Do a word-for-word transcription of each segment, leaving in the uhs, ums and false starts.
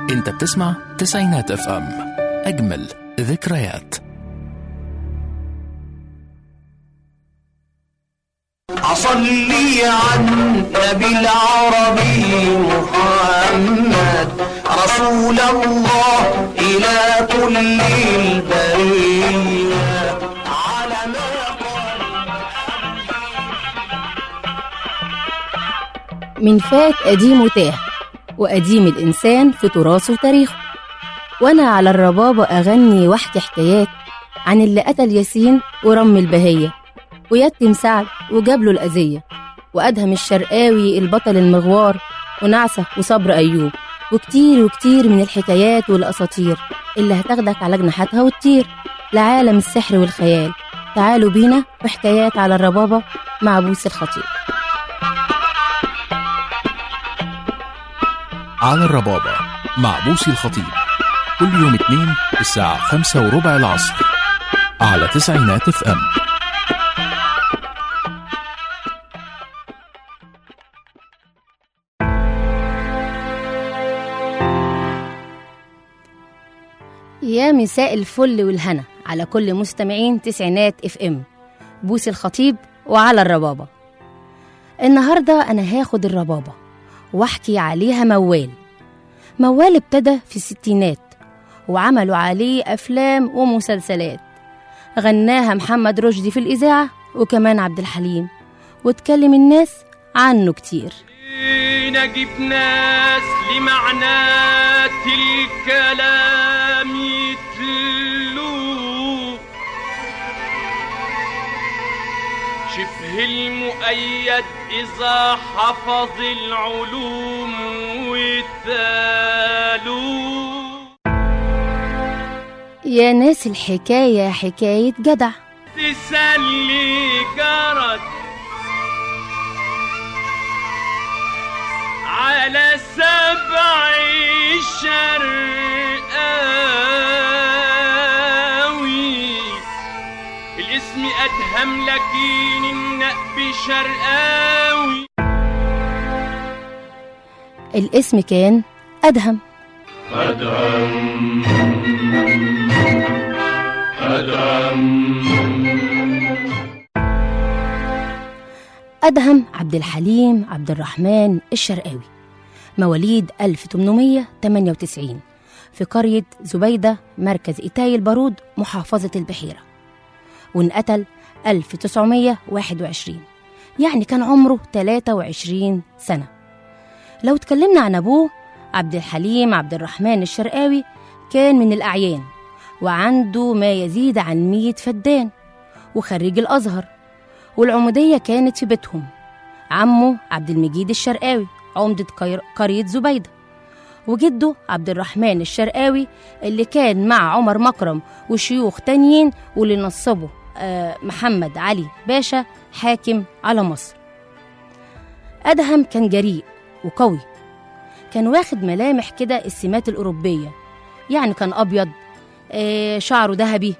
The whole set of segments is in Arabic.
انت بتسمع تسعينات اف ام، اجمل ذكريات. أصلي على النبي العربي محمد رسول الله إلى كل البرية على ما من فات قديم وتاه، وقديم الإنسان في تراثه وتاريخه. وأنا على الربابة أغني واحكي حكايات عن اللي قتل ياسين ورم البهية ويتم سعد وجاب له الأذية، وأدهم الشرقاوي البطل المغوار ونعسة وصبر أيوب، وكتير وكتير من الحكايات والأساطير اللي هتاخدك على جناحاتها وتطير لعالم السحر والخيال. تعالوا بينا بحكايات على الربابة مع بوسي الخطيب. على الربابة مع بوسي الخطيب كل يوم اثنين الساعة خمسة وربع العصر على تسعينات اف ام. يا مساء الفل والهنا على كل مستمعين تسعينات اف ام. بوسي الخطيب وعلى الربابة. النهاردة أنا هاخد الربابة واحكي عليها موال. موال ابتدى في الستينات وعملوا عليه أفلام ومسلسلات، غناها محمد رشدي في الإذاعة وكمان عبد الحليم، واتكلم الناس عنه كتير. نجيب ناس لمعنات الكلام يتلو شبه المؤيد إذا حفظ العلوم والتالو. يا ناس الحكاية حكاية جدع تسلي جرد على سبع الشرقاوي، الاسم أدهم لكن النقب شرقاوي. الاسم كان أدهم. أدهم أدهم أدهم عبد الحليم عبد الرحمن الشرقاوي، مواليد ألف وثمانمائة وثمانية وتسعين في قرية زبيدة مركز إيتاي البارود محافظة البحيرة، وانقتل ألف وتسعمائة وواحد وعشرين، يعني كان عمره ثلاثة وعشرين سنة. لو اتكلمنا عن أبوه عبد الحليم عبد الرحمن الشرقاوي، كان من الأعيان وعنده ما يزيد عن مية فدان، وخريج الأزهر، والعمودية كانت في بيتهم. عمه عبد المجيد الشرقاوي عمدة قرية زبيدة، وجده عبد الرحمن الشرقاوي اللي كان مع عمر مكرم وشيوخ تانيين، واللي نصبه محمد علي باشا حاكم على مصر. أدهم كان جريء وقوي، كان واخد ملامح كده السمات الأوروبية، يعني كان أبيض، شعره ذهبي.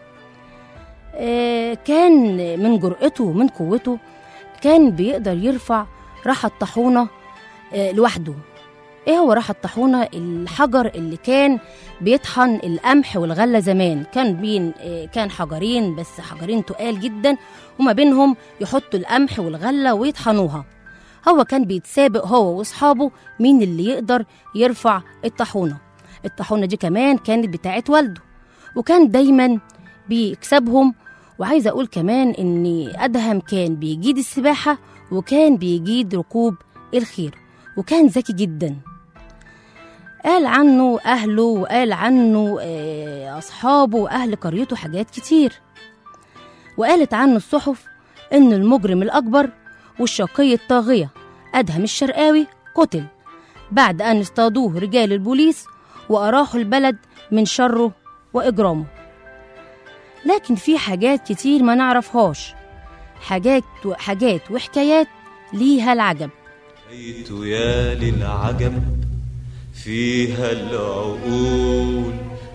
كان من جرأته ومن قوته كان بيقدر يرفع رحى الطاحونة لوحده. ايه هو رحى الطاحونة؟ الحجر اللي كان بيطحن القمح والغلة زمان، كان بين كان حجرين، بس حجرين تقال جدا، وما بينهم يحطوا القمح والغلة ويطحنوها. هو كان بيتسابق هو واصحابه مين اللي يقدر يرفع الطاحونة. الطاحونة دي كمان كانت بتاعت والده، وكان دايما بيكسبهم. وعايزة أقول كمان إن أدهم كان بيجيد السباحة وكان بيجيد ركوب الخيل، وكان ذكي جدا. قال عنه أهله وقال عنه أصحابه وأهل قريته حاجات كتير، وقالت عنه الصحف إن المجرم الأكبر والشقي الطاغية أدهم الشرقاوي قتل بعد أن اصطادوه رجال البوليس وأراحوا البلد من شره وإجرامه. لكن في حاجات كتير ما نعرفهاش، حاجات حاجات وحكايات ليها العجب. حكاية يا للعجب فيها العقول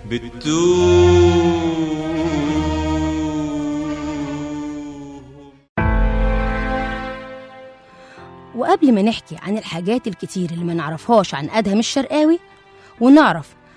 بتوه. وقبل ما نحكي عن الحاجات الكتير اللي ما نعرفهاش عن أدهم الشرقاوي ونعرف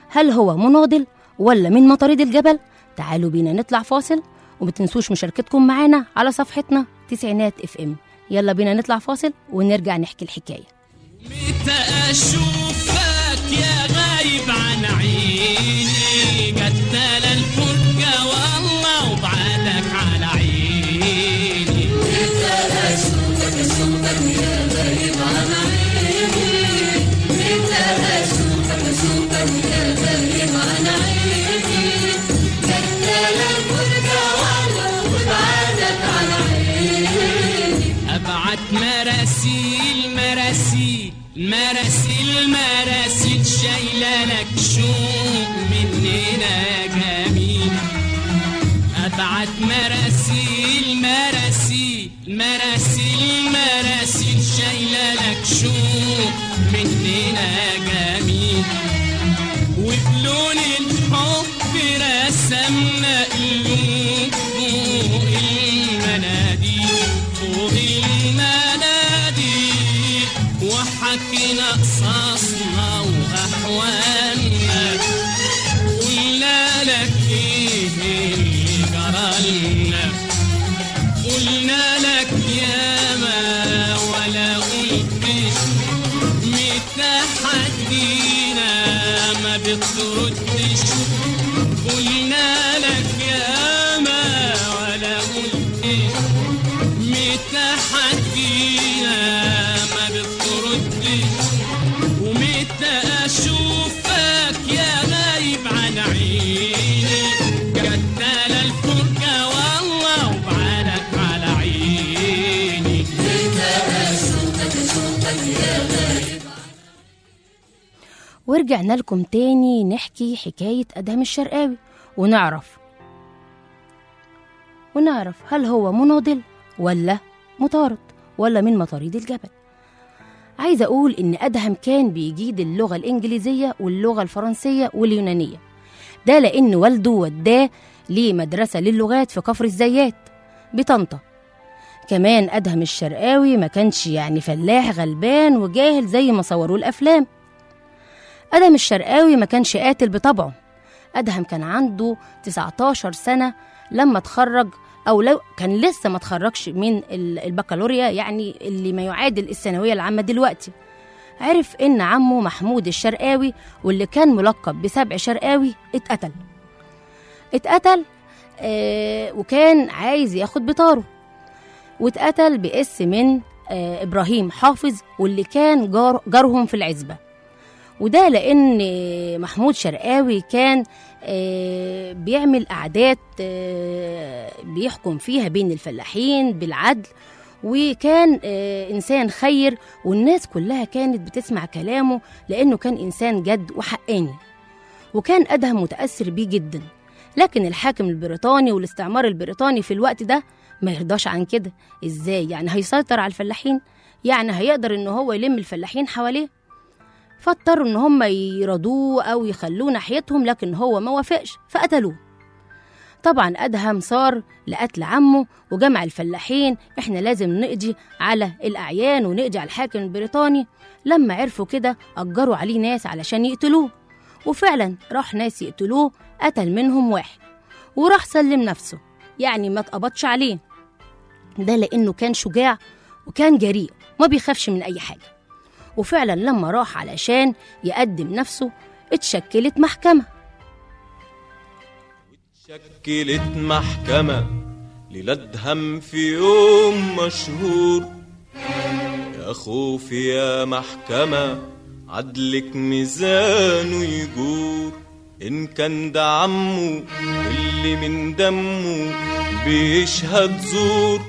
هل هو مناضل ولا من مطاريد الجبل؟ تعالوا بينا نطلع فاصل، ومتنسوش مشاركتكم معانا على صفحتنا تسعينات اف ام. يلا بينا نطلع فاصل ونرجع نحكي الحكاية. متى أشوفك يا غايب عن عيني، قتل الفرقة والله وبعدك على عيني. متى أشوفك أشوفك يا غايب عن عيني، متى أشوفك أشوفك يا غايب عن عيني، قتل الفرقة والله وبعدك على عيني. أبعت مراسيل مراسيل مراسيل مراسيل شايلة لك شوق مننا يا جميل. أبعت مراسيل مراسيل مراسيل مراسيل شايلة لك شوق مننا يا جميل. وبلون الحب رسمنا قلوب فوق المناديل، فوق المناديل، وحكينا قصصنا وأحوالنا، قلنا لك إيه اللي جرالنا، قلنا لك ياما ولا قلتش، متى حدينا ما بتردش، قلنا لك ياما ولا قلتش، متى حدينا ما بتردش، ومتى أشوفك يا غايب عن عيني، قتل الفرقة والله وبعدك على عيني. متى أشوفك أشوفك يا غايب. ورجعنا لكم تاني نحكي حكاية أدهم الشرقاوي، ونعرف ونعرف هل هو مناضل ولا مطارد ولا من مطاريد الجبل. عايزة أقول إن أدهم كان بيجيد اللغة الإنجليزية واللغة الفرنسية واليونانية، ده لأن والده وداه لمدرسة للغات في كفر الزيات بطنطا. كمان أدهم الشرقاوي ما كانش يعني فلاح غلبان وجاهل زي ما صوروه الأفلام. أدهم الشرقاوي ما كانش قاتل بطبعه. أدهم كان عنده تسعتاشر سنة لما اتخرج، أو لو كان لسه ما اتخرجش من البكالوريا، يعني اللي ما يعادل الثانوية العامة دلوقتي. عرف إن عمه محمود الشرقاوي واللي كان ملقب بسبع شرقاوي اتقتل اتقتل آه وكان عايز ياخد بطاره، واتقتل باسم من آه إبراهيم حافظ واللي كان جار جارهم في العزبة. وده لأن محمود شرقاوي كان آه بيعمل أعداد آه بيحكم فيها بين الفلاحين بالعدل، وكان آه إنسان خير، والناس كلها كانت بتسمع كلامه لأنه كان إنسان جد وحقاني. وكان أدهم متأثر بيه جدا، لكن الحاكم البريطاني والاستعمار البريطاني في الوقت ده ما يرضاش عن كده. إزاي يعني هيسيطر على الفلاحين؟ يعني هيقدر إنه هو يلم الفلاحين حواليه؟ فاضطروا إن هم يرضوه أو يخلوه ناحيتهم، لكن هو ما وافقش فقتلوه. طبعا أدهم صار لقتل عمه وجمع الفلاحين، إحنا لازم نقضي على الأعيان ونقضي على الحاكم البريطاني. لما عرفوا كده أجروا عليه ناس علشان يقتلوه، وفعلا راح ناس يقتلوه. قتل منهم واحد وراح سلم نفسه، يعني ما اتقبضش عليه، ده لأنه كان شجاع وكان جريء ما بيخافش من أي حاجة. وفعلا لما راح علشان يقدم نفسه اتشكلت محكمة اتشكلت محكمة للأدهم في يوم مشهور. يا خوفي يا محكمة عدلك ميزانه يجور، إن كان ده عمه اللي من دمه بيشهد زور.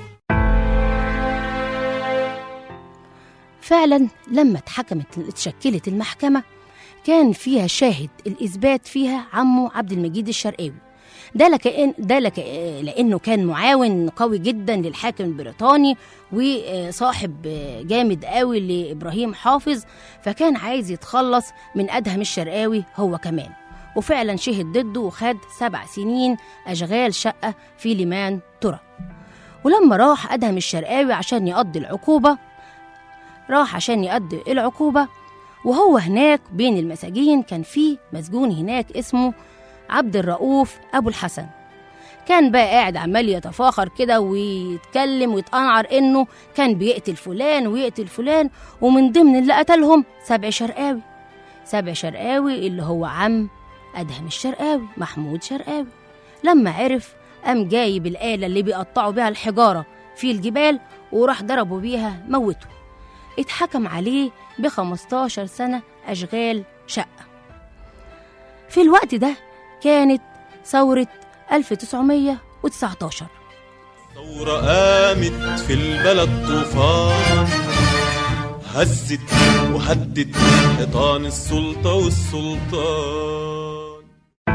فعلا لما اتحكمت اتشكلت المحكمة كان فيها شاهد الإثبات فيها عمه عبد المجيد الشرقاوي، ده لكأن ده لك لأنه كان معاون قوي جدا للحاكم البريطاني وصاحب جامد قوي لإبراهيم حافظ، فكان عايز يتخلص من أدهم الشرقاوي هو كمان. وفعلا شهد ضده وخد سبع سنين أشغال شقة في ليمان ترى. ولما راح أدهم الشرقاوي عشان يقضي العقوبة راح عشان يقضي العقوبة وهو هناك بين المساجين كان فيه مسجون هناك اسمه عبد الرؤوف أبو الحسن. كان بقى قاعد عمال يتفاخر كده ويتكلم ويتقنعر إنه كان بيقتل فلان ويقتل فلان، ومن ضمن اللي قتلهم سبع شرقاوي. سبع شرقاوي اللي هو عم أدهم الشرقاوي، محمود شرقاوي. لما عرف قام جايب الآلة اللي بيقطعوا بيها الحجارة في الجبال وراح ضربوا بيها موته. اتحكم عليه بخمستاشر سنة أشغال شقة. في الوقت ده كانت ثورة ألف وتسعمية وتسعتاشر. ثورة قامت في البلد طوفان، هزت وهدت حيطان السلطة والسلطان.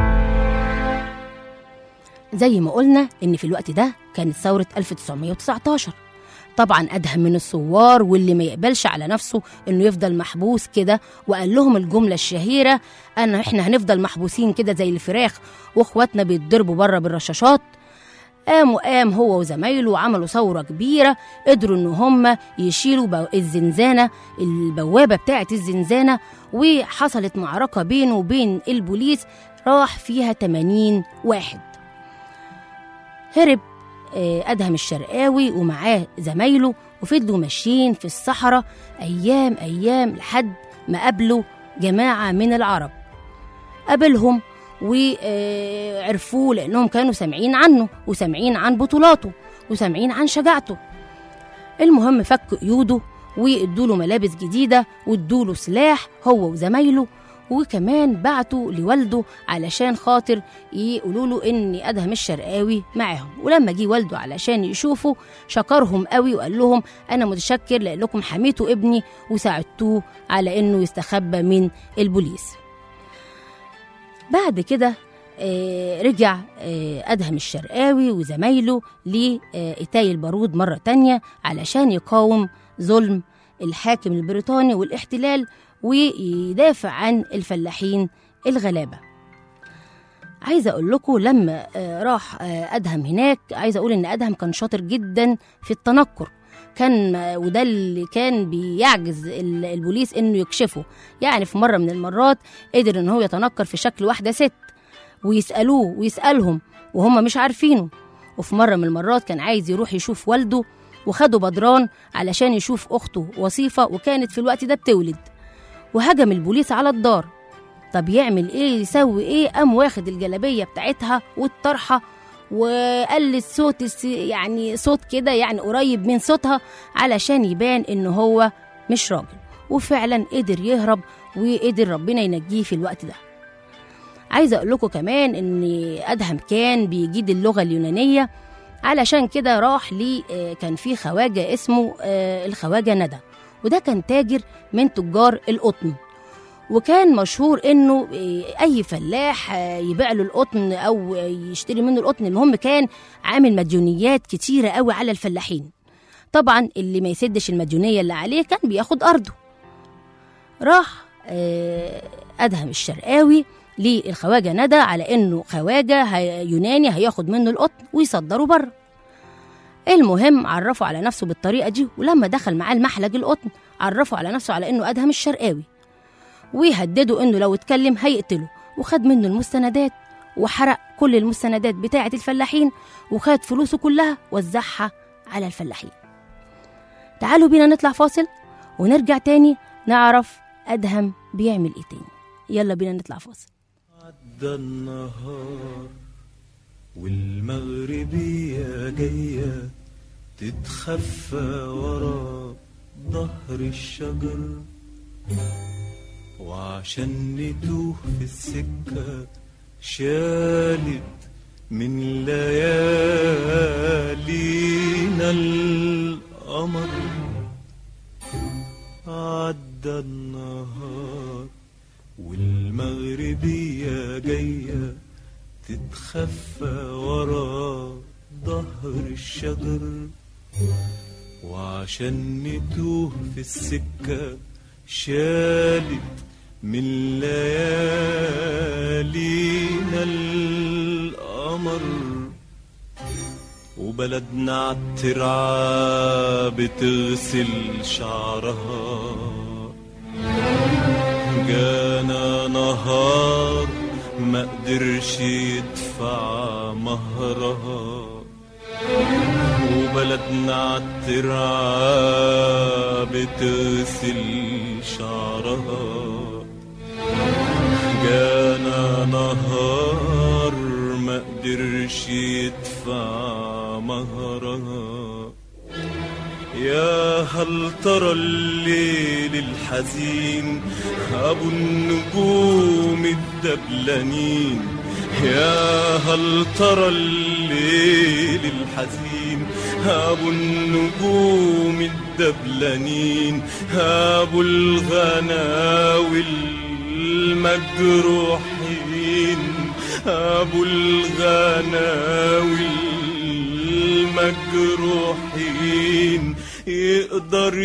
زي ما قلنا إن في الوقت ده كانت ثورة ألف وتسعمية وتسعتاشر. طبعا أدهم من الثوار واللي ما يقبلش على نفسه إنه يفضل محبوس كده، وقال لهم الجملة الشهيرة: أن إحنا هنفضل محبوسين كده زي الفراخ وإخواتنا بيتضربوا بره بالرشاشات. قام وقام هو وزمايله وعملوا ثورة كبيرة، قدروا إن هم يشيلوا الزنزانة، البوابة بتاعة الزنزانة، وحصلت معركة بينه وبين البوليس راح فيها تمانين واحد. هرب أدهم الشرقاوي ومعاه زمايله وفضلوا ماشيين في الصحراء أيام أيام لحد ما قابلوا جماعة من العرب. قابلهم وعرفوه لأنهم كانوا سامعين عنه وسامعين عن بطولاته وسامعين عن شجاعته. المهم فكوا قيوده وادوله ملابس جديدة وادوله سلاح هو وزمايله، وكمان بعتوا لوالده علشان خاطر يقولوا له ان أدهم الشرقاوي معاهم. ولما جه والده علشان يشوفه شكرهم قوي وقال لهم: انا متشكر لانكم حميتوا ابني وساعدتوه على انه يستخبى من البوليس. بعد كده آه رجع آه أدهم الشرقاوي وزمايله لإيتاي البارود مرة تانية علشان يقاوم ظلم الحاكم البريطاني والاحتلال ويدافع عن الفلاحين الغلابة. عايزة أقول لكم لما راح أدهم هناك، عايزة أقول إن أدهم كان شاطر جدا في التنكر، كان وده اللي كان بيعجز البوليس إنه يكشفه. يعني في مرة من المرات قدر إن هو يتنكر في شكل واحدة ست ويسألوه ويسألهم وهم مش عارفينه. وفي مرة من المرات كان عايز يروح يشوف والده وخده بدران علشان يشوف أخته وصيفة، وكانت في الوقت ده بتولد، وهجم البوليس على الدار. طب يعمل ايه يسوي ايه؟ قام واخد الجلابيه بتاعتها والطرحه وقلد صوت يعني صوت كده يعني قريب من صوتها علشان يبان ان هو مش راجل، وفعلا قدر يهرب وقدر ربنا ينجيه في الوقت ده. عايزه اقول لكم كمان ان أدهم كان بيجيد اللغه اليونانيه، علشان كده راح لي كان في خواجه اسمه الخواجه ندى، وده كان تاجر من تجار القطن، وكان مشهور انه اي فلاح يبيع له القطن او يشتري منه القطن. المهم كان عامل مديونيات كتيره قوي على الفلاحين. طبعا اللي ما يسدش المديونيه اللي عليه كان بياخد ارضه. راح أدهم الشرقاوي للخواجه ندى على انه خواجه يوناني هياخد منه القطن ويصدره بره. المهم عرفوا على نفسه بالطريقة دي، ولما دخل معاه المحلج القطن عرفوا على نفسه على انه أدهم الشرقاوي، ويهددوا انه لو اتكلم هيقتله، وخد منه المستندات وحرق كل المستندات بتاعة الفلاحين وخد فلوسه كلها وزعها على الفلاحين. تعالوا بينا نطلع فاصل ونرجع تاني نعرف أدهم بيعمل ايه تاني. يلا بينا نطلع فاصل. عدى النهار والمغربية جاية تتخفى ورا ظهر الشجر، وعشان نتوه في السكة شالت من ليالينا القمر. عدى النهار والمغربية جاية تتخفى ورا ظهر الشجر، وعشان نتوه في السكة شالت من ليالينا القمر. وبلدنا عالترعة بتغسل شعرها ما قدرش يدفع مهرها، وبلدنا عالترعة بتغسل شعرها. جانا نهار ما قدرش يدفع مهرها، يا هل ترى الليل الحزين أبو النجوم الدبلانين، يا هل ترى الليل الحزين أبو النجوم الدبلانين، أبو الغناوي المجروحين، أبو الغناوي المجروحين، يقدر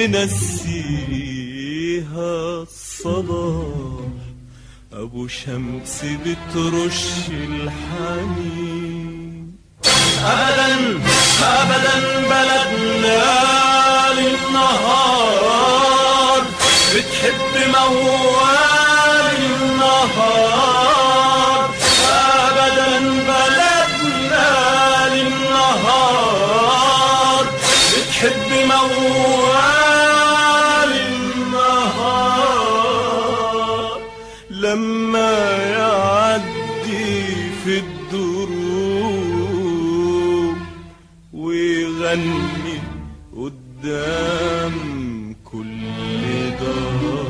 ينسيها الصباح، أبو شمس بترش الحنين. أبدا أبدا بلدنا للنهار بتحب موال النهار، أبدا بلدنا للنهار بتحب موال النهار. لما يعدي في الدروب ويغني قدام كل دار.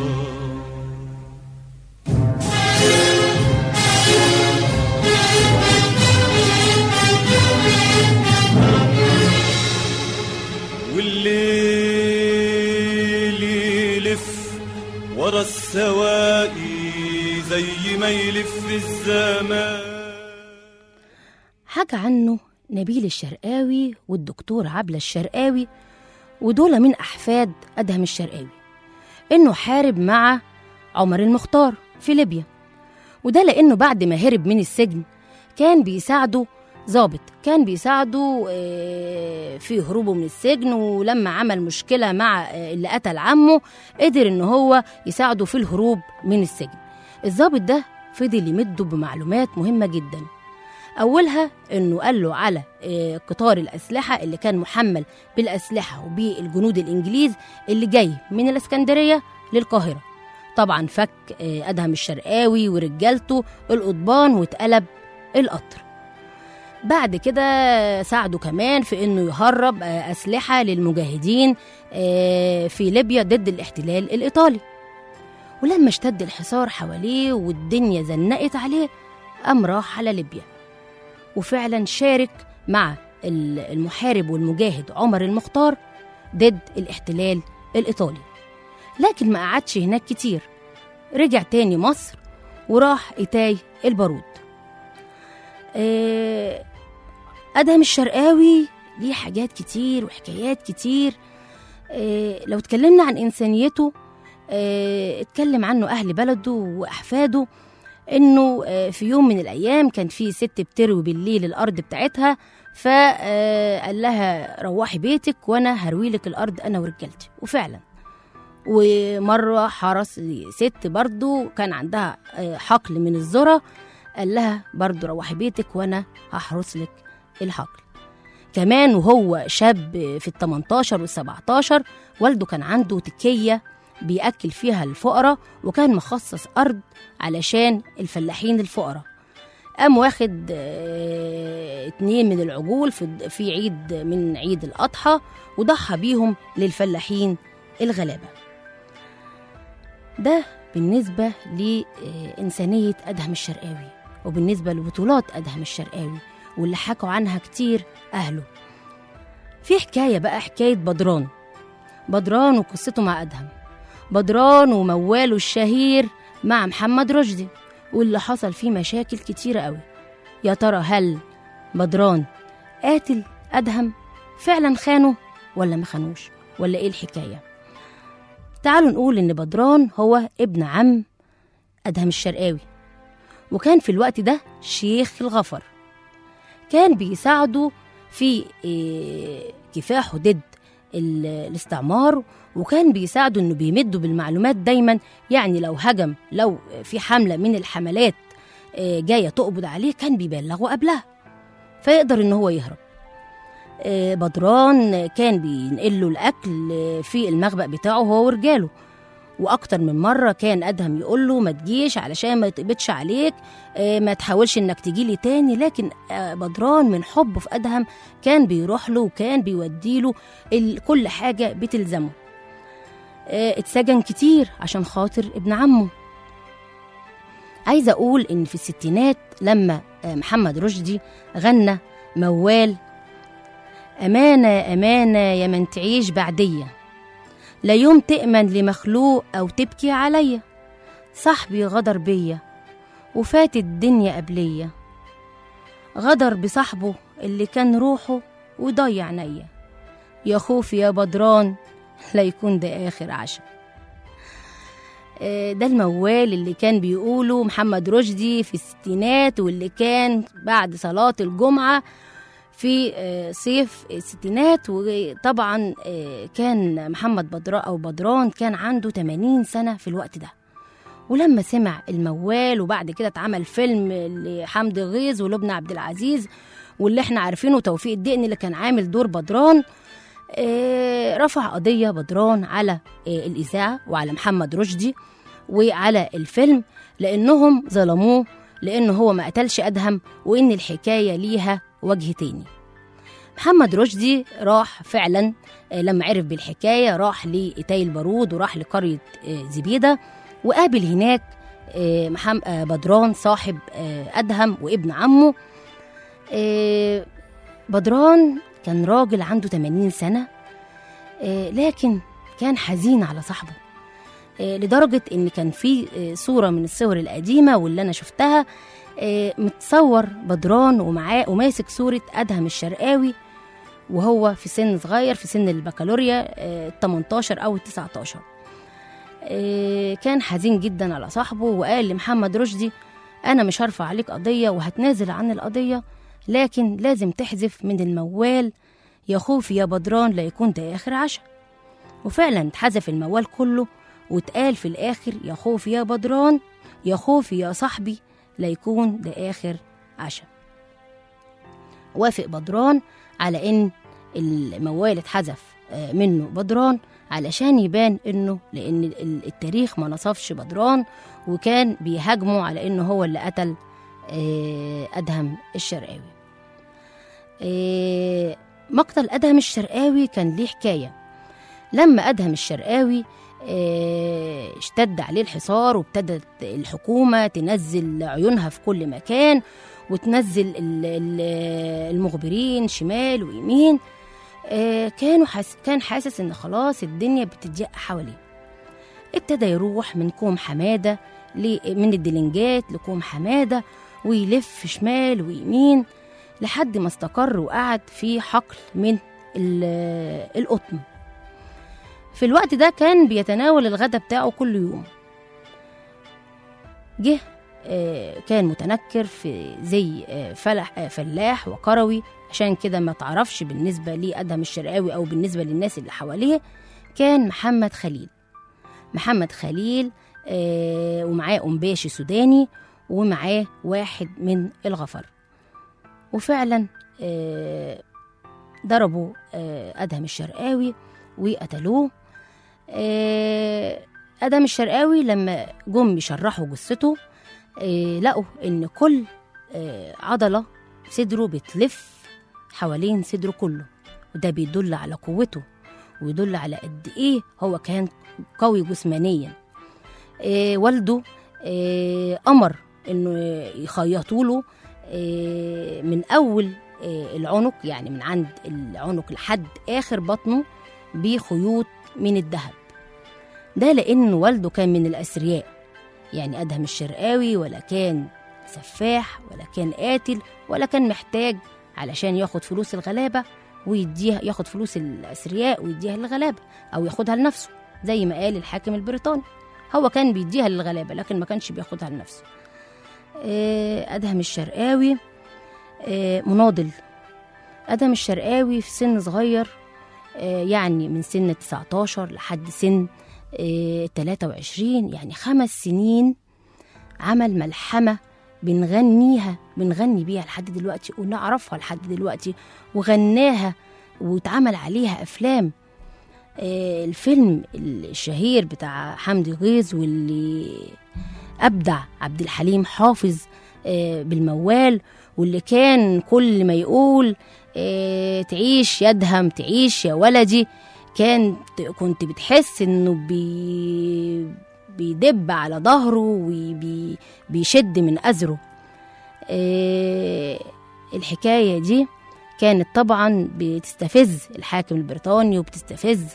والليل يلف ورا السواقي زي ما يلف الزمان. حكى عنه نبيل الشرقاوي والدكتور عبلة الشرقاوي، ودول من أحفاد أدهم الشرقاوي، إنه حارب مع عمر المختار في ليبيا، وده لأنه بعد ما هرب من السجن كان بيساعده ضابط، كان بيساعده في هروبه من السجن، ولما عمل مشكلة مع اللي قتل عمه قدر إنه هو يساعده في الهروب من السجن. الضابط ده فضل يمده بمعلومات مهمة جدا، أولها إنه قال له على قطار الأسلحة اللي كان محمل بالأسلحة وبالجنود الإنجليز اللي جاي من الإسكندرية للقاهرة. طبعا فك أدهم الشرقاوي ورجالته القضبان واتقلب القطر. بعد كده ساعده كمان في إنه يهرب أسلحة للمجاهدين في ليبيا ضد الاحتلال الإيطالي. ولما اشتد الحصار حواليه والدنيا زنقت عليه قام راح على ليبيا، وفعلا شارك مع المحارب والمجاهد عمر المختار ضد الاحتلال الإيطالي، لكن ما قعدش هناك كتير، رجع تاني مصر وراح إيتاي البارود. أدهم الشرقاوي ليه حاجات كتير وحكايات كتير. لو اتكلمنا عن إنسانيته اتكلم عنه أهل بلده وأحفاده، إنه في يوم من الأيام كان في ست بتروي بالليل الأرض بتاعتها، فقال لها روحي بيتك وأنا هروي لك الأرض أنا ورجالتي، وفعلا. ومرة حرس ست برضو كان عندها حقل من الذرة، قال لها برضو روحي بيتك وأنا هحرس لك الحقل. كمان وهو شاب في التمنتاشر والسبعتاشر والده كان عنده تكية بيأكل فيها الفقراء، وكان مخصص أرض علشان الفلاحين الفقراء. قام واخد اه اتنين من العجول في, في عيد من عيد الأضحى وضحى بيهم للفلاحين الغلابة. ده بالنسبة لإنسانية أدهم الشرقاوي، وبالنسبة لبطولات أدهم الشرقاوي واللي حكوا عنها كتير أهله. في حكاية بقى، حكاية بدران بدران وقصته مع أدهم. بدران ومواله الشهير مع محمد رشدي، واللي حصل فيه مشاكل كتيرة قوي. يا ترى هل بدران قاتل أدهم؟ فعلا خانه ولا ما خانوش، ولا إيه الحكاية؟ تعالوا نقول إن بدران هو ابن عم أدهم الشرقاوي، وكان في الوقت ده شيخ الغفر، كان بيساعده في كفاحه ضد الاستعمار، وكان بيساعده انه بيمده بالمعلومات دايما. يعني لو هجم، لو في حملة من الحملات آه، جاية تقبض عليه كان بيبلغه قبلها فيقدر إن هو يهرب. آه، بدران كان بينقله الأكل آه، في المخبأ بتاعه هو ورجاله، واكتر من مره كان ادهم يقول له ما تجيش علشان ما يتقبضش عليك، آه، ما تحاولش انك تجي لي تاني، لكن آه، بدران من حبه في ادهم كان بيروح له وكان بيودي له كل حاجه بتلزمه. آه، اتسجن كتير عشان خاطر ابن عمه. عايزه اقول ان في الستينات لما آه، محمد رشدي غنى موال امانه امانه يا من تعيش بعديه، لا يوم تأمن لمخلوق أو تبكي عليا، صاحبي غدر بيا وفات الدنيا قبلية، غدر بصاحبه اللي كان روحه وضيع عينيا، يا خوفي يا بدران لا يكون ده آخر عشاء. ده الموال اللي كان بيقوله محمد رشدي في الستينات، واللي كان بعد صلاة الجمعة في صيف الستينات. وطبعا كان محمد بدران أو بدران كان عنده ثمانين سنة في الوقت ده. ولما سمع الموال وبعد كده اتعمل فيلم لحمدي غيظ ولبنى عبد العزيز واللي احنا عارفينه توفيق الدقني اللي كان عامل دور بدران، رفع قضية بدران على الإذاعة وعلى محمد رشدي وعلى الفيلم لأنهم ظلموه، لأنه هو ما قتلش أدهم وإن الحكاية ليها وجه تاني. محمد رشدي راح فعلا لما عرف بالحكاية راح لإيتاي البارود وراح لقرية زبيدة وقابل هناك بدران صاحب أدهم وابن عمه. بدران كان راجل عنده ثمانين سنة لكن كان حزين على صاحبه لدرجة إن كان في صورة من الصور القديمة واللي أنا شفتها متصور بدران ومعاه وماسك صورة أدهم الشرقاوي وهو في سن صغير في سن البكالوريا التمنتاشر أو التسعتاشر. كان حزين جدا على صاحبه وقال لمحمد رشدي أنا مش هرفع عليك قضية وهتنازل عن القضية، لكن لازم تحذف من الموال يا خوفي يا بدران لا يكون ده آخر عشاء. وفعلا اتحذف الموال كله واتقال في الآخر يا خوفي يا بدران يا خوفي يا صاحبي لا يكون ده آخر عشاء. وافق بدران على إن الموال اتحذف منه بدران علشان يبان إنه لأن التاريخ ما نصفش بدران وكان بيهاجمه على إنه هو اللي قتل أدهم الشرقاوي. مقتل أدهم الشرقاوي كان ليه حكاية. لما أدهم الشرقاوي اشتد عليه الحصار وابتدت الحكومة تنزل عيونها في كل مكان وتنزل المخبرين شمال ويمين، كانوا حس كان حاسس ان خلاص الدنيا بتضيق حواليه. ابتدى يروح من كوم حمادة من الدلنجات لكوم حمادة ويلف شمال ويمين لحد ما استقر وقعد في حقل من القطن. في الوقت ده كان بيتناول الغداء بتاعه كل يوم. جه كان متنكر في زي فلح فلاح وقروي، عشان كده ما تعرفش بالنسبة لي أدهم الشرقاوي أو بالنسبة للناس اللي حواليه. كان محمد خليل محمد خليل ومعاه أمباشي سوداني ومعاه واحد من الغفر. وفعلا ضربوا أدهم الشرقاوي وقتلوه. أدهم الشرقاوي لما جم يشرحوا جثته لقوا إن كل عضلة صدره بتلف حوالين صدره كله، وده بيدل على قوته ويدل على قد إيه هو كان قوي جسمانيا. والده أمر إنه يخيطوا له من أول العنق، يعني من عند العنق لحد آخر بطنه بخيوط من الذهب. ده لأن والده كان من الأثرياء، يعني أدهم الشرقاوي ولا كان سفاح ولا كان قاتل ولا كان محتاج علشان ياخد فلوس الغلابة ويديها، ياخد فلوس الأثرياء ويديها للغلابة أو ياخدها لنفسه زي ما قال الحاكم البريطاني. هو كان بيديها للغلابة لكن ما كانش بياخدها لنفسه. أدهم الشرقاوي مناضل. أدهم الشرقاوي في سن صغير، يعني من سن تسعتاشر لحد سن تلاتة وعشرين، يعني خمس سنين عمل ملحمة بنغنيها بنغني بيها لحد دلوقتي ونعرفها لحد دلوقتي، وغناها واتعمل عليها أفلام. آه الفيلم الشهير بتاع حمدي غيظ واللي أبدع عبد الحليم حافظ آه بالموال، واللي كان كل ما يقول آه تعيش يا أدهم تعيش يا ولدي، كان كنت بتحس إنه بي بيدب على ظهره وبيشد من أزره. آه الحكاية دي كانت طبعا بتستفز الحاكم البريطاني وبتستفز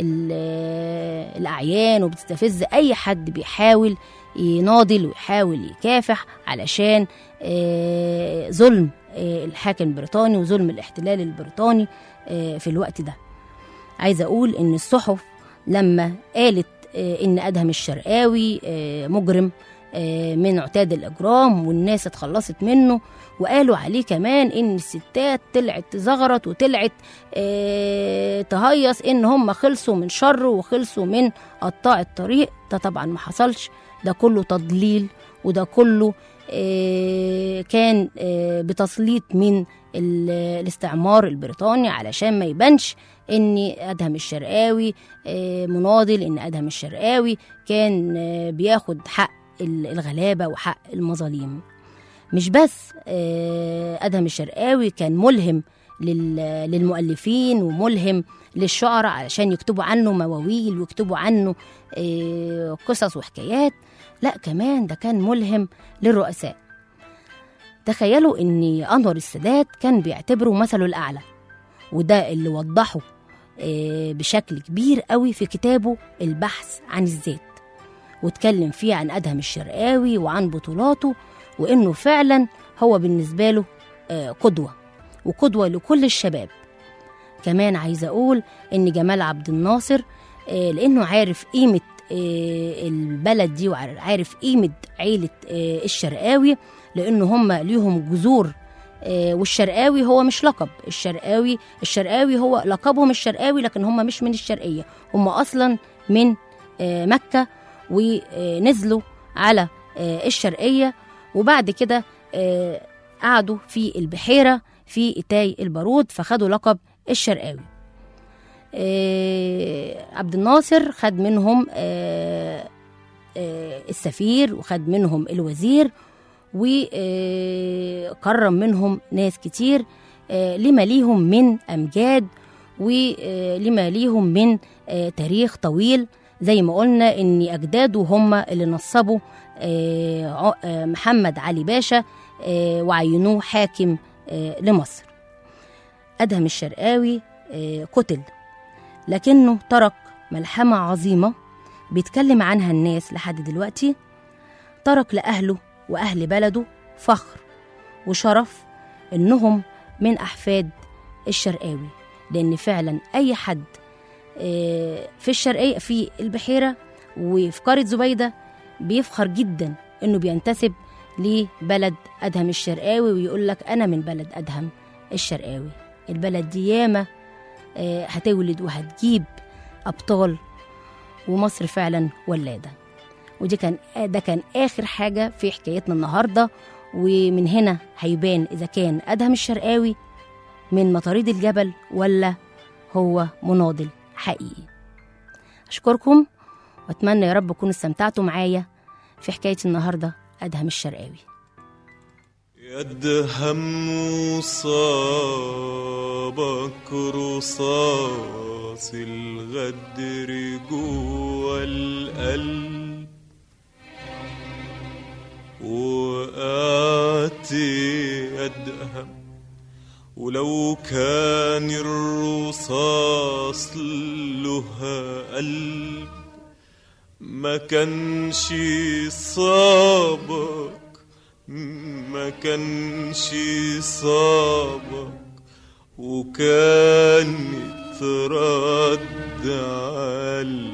الأعيان وبتستفز أي حد بيحاول يناضل ويحاول يكافح علشان آه ظلم آه الحاكم البريطاني وظلم الاحتلال البريطاني آه في الوقت ده. عايزة أقول إن الصحف لما قالت إن أدهم الشرقاوي مجرم من عتاد الإجرام والناس اتخلصت منه، وقالوا عليه كمان إن الستات طلعت تزغرت وطلعت تهيص إن هم خلصوا من شر وخلصوا من قطاع الطريق. ده طبعا ما حصلش، ده كله تضليل، وده كله كان بتسليط من الاستعمار البريطاني علشان ما يبانش ان أدهم الشرقاوي مناضل، ان أدهم الشرقاوي كان بياخد حق الغلابة وحق المظالم. مش بس أدهم الشرقاوي كان ملهم للمؤلفين وملهم للشعراء علشان يكتبوا عنه مواويل ويكتبوا عنه قصص وحكايات، لا كمان ده كان ملهم للرؤساء. تخيلوا ان أنور السادات كان بيعتبره مثله الأعلى، وده اللي وضحه بشكل كبير قوي في كتابه البحث عن الذات، واتكلم فيه عن أدهم الشرقاوي وعن بطولاته، وإنه فعلا هو بالنسبة له قدوة وقدوة لكل الشباب. كمان عايزة أقول إن جمال عبد الناصر لأنه عارف قيمة البلد دي وعارف قيمة عيلة الشرقاوي، لأنه هم ليهم جذور، والشرقاوي هو مش لقب. الشرقاوي الشرقاوي هو لقبهم الشرقاوي، لكن هم مش من الشرقية، هم أصلا من مكة ونزلوا على الشرقية، وبعد كده قعدوا في البحيرة في إتاي البارود فخدوا لقب الشرقاوي. عبد الناصر خد منهم السفير وخد منهم الوزير وكرم منهم ناس كتير لما ليهم من أمجاد ولما ليهم من تاريخ طويل. زي ما قلنا إن أجداده هم اللي نصبوا محمد علي باشا وعينوه حاكم لمصر. أدهم الشرقاوي قتل، لكنه ترك ملحمة عظيمة بيتكلم عنها الناس لحد دلوقتي. ترك لأهله وأهل بلده فخر وشرف إنهم من أحفاد الشرقاوي، لأن فعلا أي حد في الشرقية في البحيرة وفي قرية زبيدة بيفخر جدا إنه بينتسب لبلد أدهم الشرقاوي، ويقول لك أنا من بلد أدهم الشرقاوي. البلد دي ياما هتولد وهتجيب أبطال، ومصر فعلا ولادة. ودي كان ده كان آخر حاجة في حكايتنا النهاردة، ومن هنا هيبان إذا كان أدهم الشرقاوي من مطاريد الجبل ولا هو مناضل حقيقي. أشكركم وأتمنى يا رب تكونوا استمتعتوا معايا في حكاية النهاردة أدهم الشرقاوي. يدهم صابك رصاص الغدر جوا القلب، وقعت يدهم ولو كان الرصاص لها قلب ما كانش صابك ما كانش صابك وكانت رد على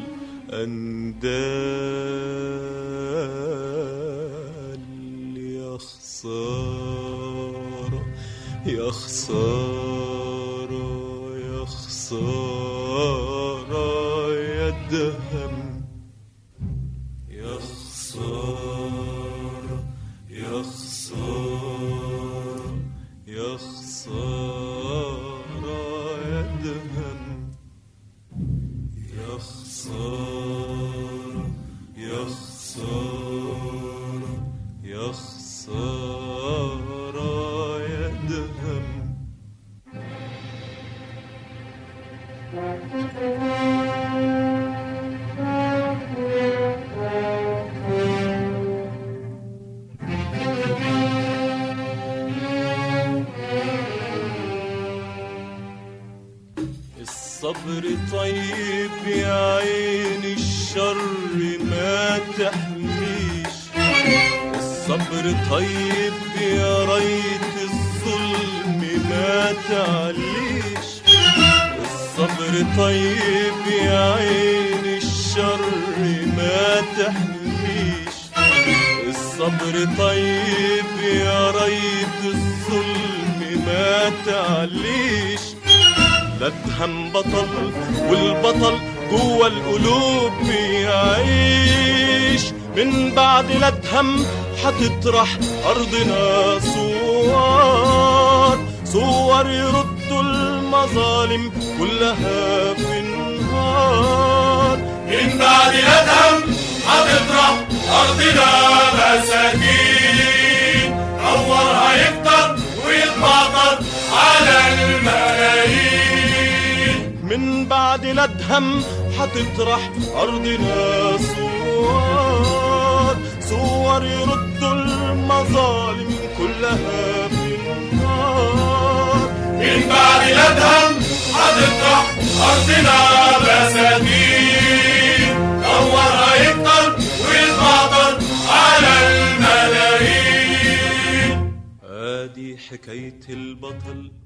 الأندال. يا خسارة يا خسارة يا خسارة يا دهم، يا خسارة يا خسارة الصبر طيب يا عين الشر ما تحميش، الصبر طيب يا ريت الظلم ما تعليش، الصبر طيب يا عين الشر ما تحميش، الصبر طيب يا ريت الظلم ما تعليش. الأدهم بطل والبطل جوا القلوب بيعيش، من بعد الأدهم حتطرح أرضنا صور، صور يردوا المظالم كلها في النهار. من بعد الأدهم حتطرح أرضنا مساكين، نورها يكتر ويتبطل على الملايين. من بعد الأدهم حتطرح أرضنا صور، صور يردوا المظالم كلها في النار. من بعد الأدهم حتطرح أرضنا مساكين، نورها يكتر ويتبطل على الملايين. ادي حكاية البطل